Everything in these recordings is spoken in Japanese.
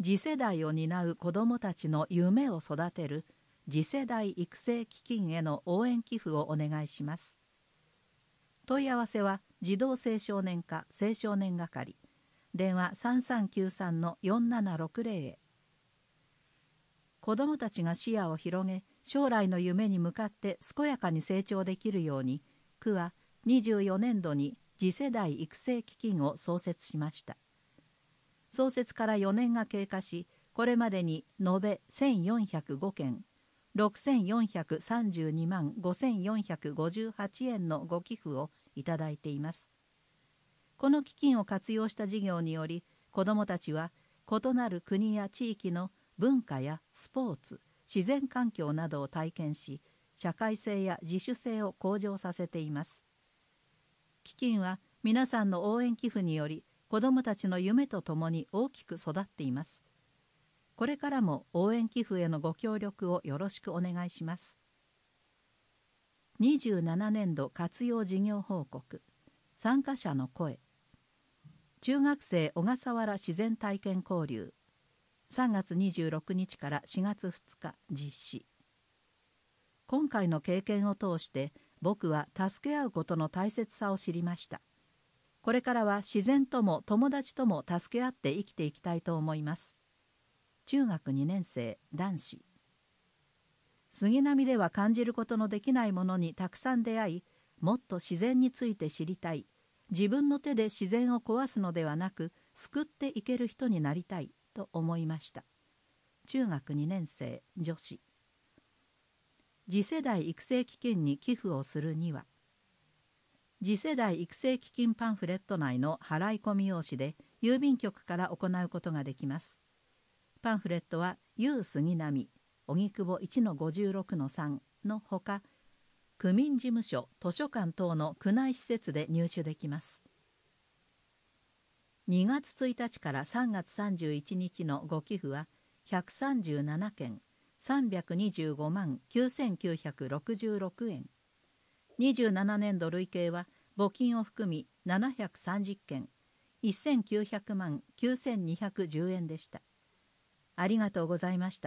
次世代を担う子どもたちの夢を育てる次世代育成基金への応援寄付をお願いします。問い合わせは児童青少年課青少年係、電話3393-4760へ。子どもたちが視野を広げ、将来の夢に向かって健やかに成長できるように、区は24年度に次世代育成基金を創設しました。創設から4年が経過し、これまでに延べ1405件、6432万5458円のご寄付をいただいています。この基金を活用した事業により、子どもたちは異なる国や地域の文化やスポーツ、自然環境などを体験し、社会性や自主性を向上させています。基金は皆さんの応援寄付により、子どもたちの夢とともに大きく育っています。これからも応援寄付へのご協力をよろしくお願いします。27年度活用事業報告、参加者の声。中学生小笠原自然体験交流、3月26日から4月2日実施。今回の経験を通して僕は助け合うことの大切さを知りました。これからは自然とも友達とも助け合って生きていきたいと思います。中学2年生男子。杉並では感じることのできないものにたくさん出会い、もっと自然について知りたい。自分の手で自然を壊すのではなく救っていける人になりたいと思いました。中学2年生女子。次世代育成基金に寄付をするには、次世代育成基金パンフレット内の払い込み用紙で郵便局から行うことができます。パンフレットは旧杉並荻窪 1-56-3 のほか、区民事務所、図書館等の区内施設で入手できます。2月1日から3月31日のご寄付は137件325万9966円。27年度累計は募金を含み730件1900万9210円でした。ありがとうございました。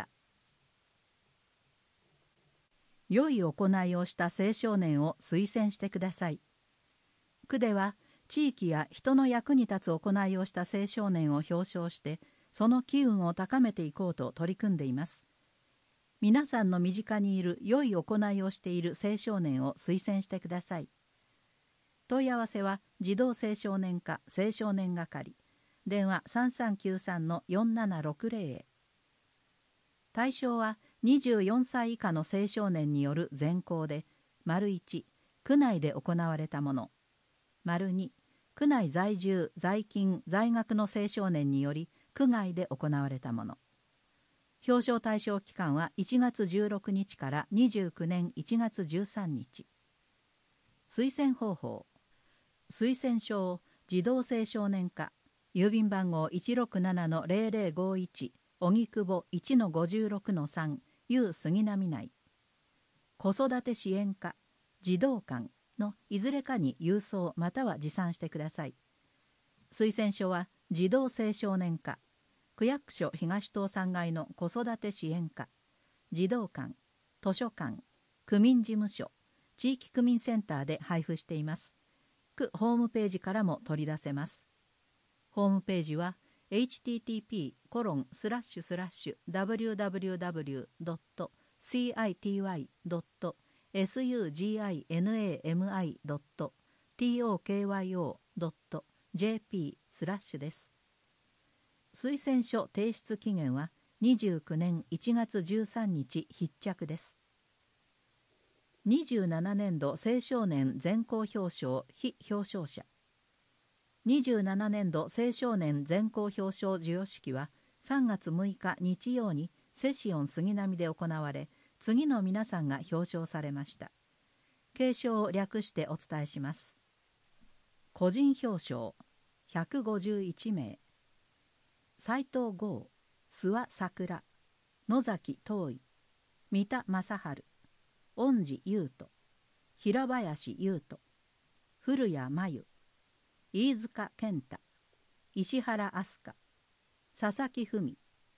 良い行いをした青少年を推薦してください。区では地域や人の役に立つ行いをした青少年を表彰して、その機運を高めていこうと取り組んでいます。皆さんの身近にいる良い行いをしている青少年を推薦してください。問い合わせは児童青少年課青少年係、電話3393-4760へ。対象は24歳以下の青少年による全校で、1、区内で行われたもの、2、区内在住、在勤、在学の青少年により区外で行われたもの。表彰対象期間は1月16日から29年1月13日。推薦方法。推薦書を児童青少年課、郵便番号 167-0051 荻窪 1-56-3 旧杉並内。子育て支援課、児童館のいずれかに郵送または持参してください。推薦書は児童青少年課、区役所東棟3階の子育て支援課、児童館、図書館、区民事務所、地域区民センターで配布しています。区ホームページからも取り出せます。ホームページは http://www.city.tokyo.jp/ です。推薦書提出期限は29年1月13日必着です。27年度青少年全校表彰非表彰者。27年度青少年全校表彰授与式は3月6日日曜にセシオン杉並で行われ、次の皆さんが表彰されました。継承を略してお伝えします。個人表彰151名。斉藤剛、諏訪桜、野崎東衣、三田正治、恩寺優斗、平林優斗、古谷真由、飯塚健太、石原飛鳥、佐々木文、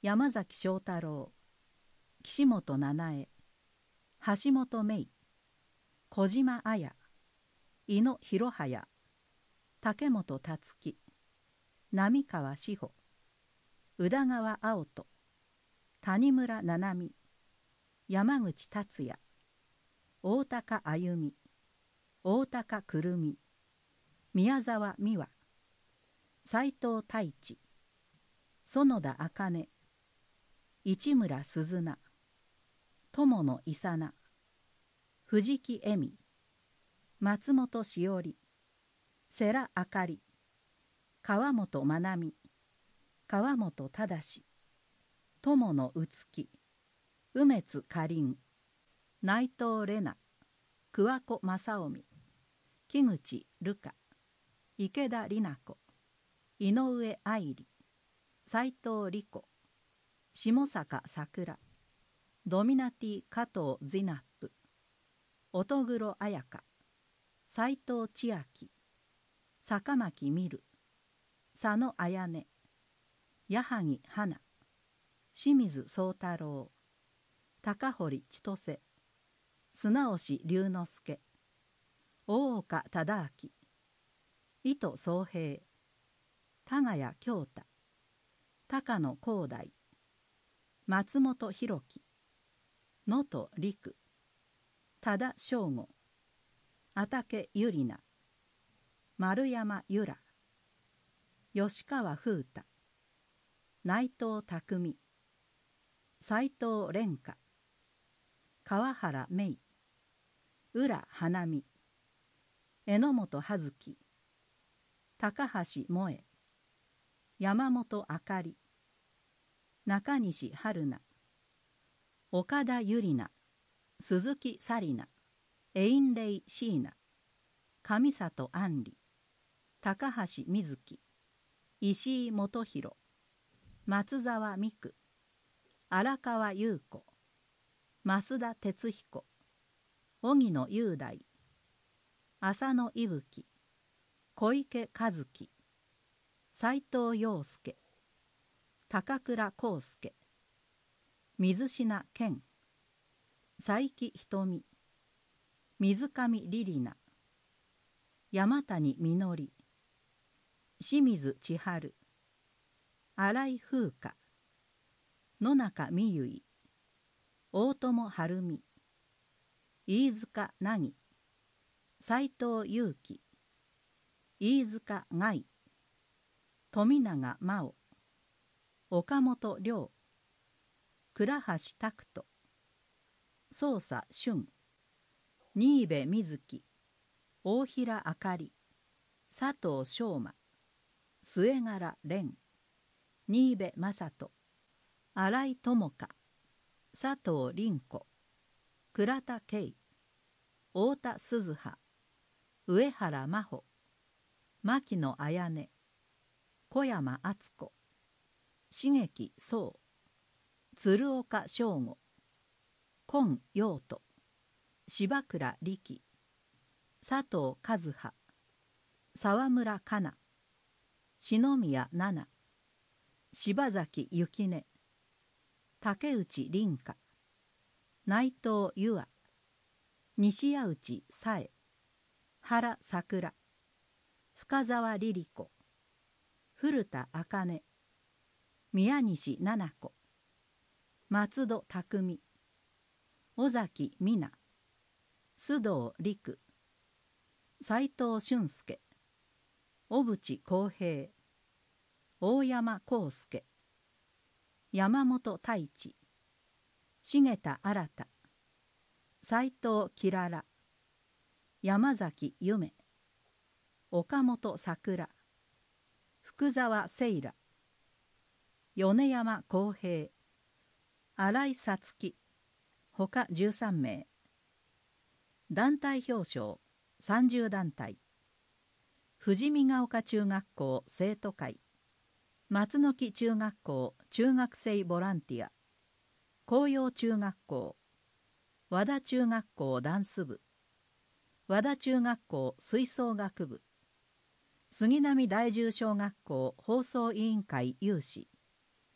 山崎正太郎、岸本七重、橋本芽衣、小島綾、井野博早、竹本辰樹、並川志保、宇田川青人、谷村七海、山口達也、大高あゆみ、大高くるみ、宮沢美和、斎藤太一、園田茜、市村鈴菜、友野伊佐奈、藤木恵美、松本しおり、世良あかり、川本まなみ、川本忠、友野うつき、梅津かりん、内藤玲奈、桑子正臣、木口瑠香、池田里奈子、井上愛理、斉藤理子、下坂さくら、ドミナティ加藤ゼナップ、乙黒彩香、斉藤千秋、坂巻美瑠、佐野綾音、矢作花、清水宗太郎、高堀千歳、砂押龍之介、大岡忠明、糸宗平、田谷京太、高野光大、松本弘樹、能登陸、多田翔吾、阿竹ゆりな、丸山由良、吉川風太、内藤匠、斉藤蓮華、川原芽衣、浦花見、榎本葉月、高橋萌え、山本あかり、中西春菜、岡田ゆりな、鈴木紗理奈、エインレイ椎名、上里杏里、高橋瑞希、石井元弘、松沢美久、荒川優子、増田哲彦、荻野雄大、浅野伊吹、小池和樹、斉藤陽介、高倉康介、水品健、佐伯瞳、水上りりな、山谷みのり、清水千春、新井風花、野中美結、大友晴美、飯塚凪、斉藤祐樹、飯塚愛、富永真央、岡本亮、倉橋拓人、捜査俊、新部瑞希、大平あかり、佐藤翔馬、末柄蓮、新部正人、新井智香、佐藤凛子、倉田圭、太田鈴葉、上原真帆、牧野綾音、小山敦子、茂木壮、鶴岡翔吾、今陽斗、柴倉力、佐藤和葉、沢村香奈、篠宮奈々、柴崎幸音、竹内凛香、内藤優愛、西谷内紗恵、原さくら、深沢リリ子、古田茜、宮西奈々子、松戸匠、尾崎美奈、須藤陸、斉藤俊介、小渕康平、大山康介、山本太一、重田新、斉藤きらら、山崎夢、岡本桜、福沢聖羅、米山康平、新井さつき、ほか13名。団体表彰30団体。富士見ヶ丘中学校生徒会、松の木中学校中学生ボランティア、紅葉中学校、和田中学校ダンス部、和田中学校吹奏楽部、杉並第十小学校放送委員会有志、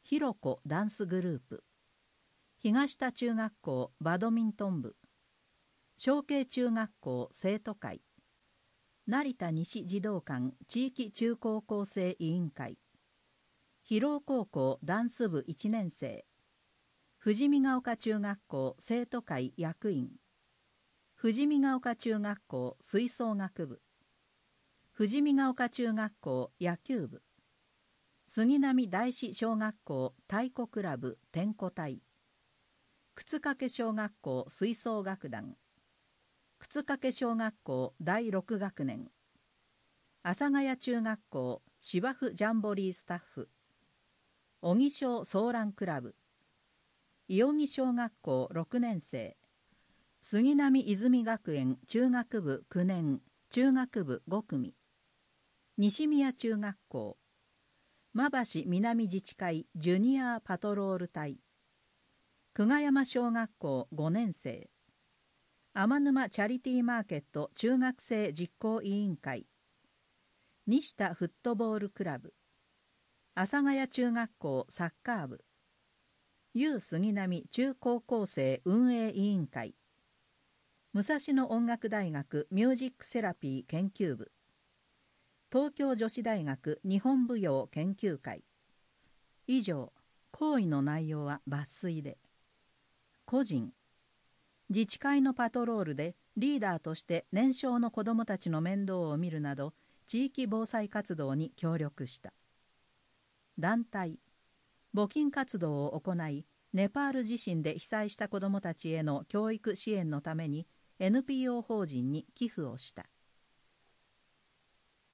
ひろこダンスグループ、東田中学校バドミントン部、小慶中学校生徒会、成田西児童館地域中高校生委員会、広尾高校ダンス部1年生、富士見ヶ丘中学校生徒会役員、富士見ヶ丘中学校吹奏楽部、富士見ヶ丘中学校野球部、杉並大師小学校太鼓クラブ天鼓隊、靴掛小学校吹奏楽団、靴掛小学校第6学年、阿佐ヶ谷中学校芝生ジャンボリースタッフ、小木小ソーランクラブ、伊予木小学校6年生、杉並泉学園中学部9年中学部5組、西宮中学校、馬橋南自治会ジュニアパトロール隊、久我山小学校5年生、天沼チャリティーマーケット中学生実行委員会、西田フットボールクラブ、阿佐ヶ谷中学校サッカー部、旧杉並中高校生運営委員会、武蔵野音楽大学ミュージックセラピー研究部、東京女子大学日本舞踊研究会。以上、行為の内容は抜粋で、個人、自治会のパトロールでリーダーとして年少の子どもたちの面倒を見るなど地域防災活動に協力した。団体、募金活動を行い、ネパール地震で被災した子どもたちへの教育支援のために NPO 法人に寄付をした。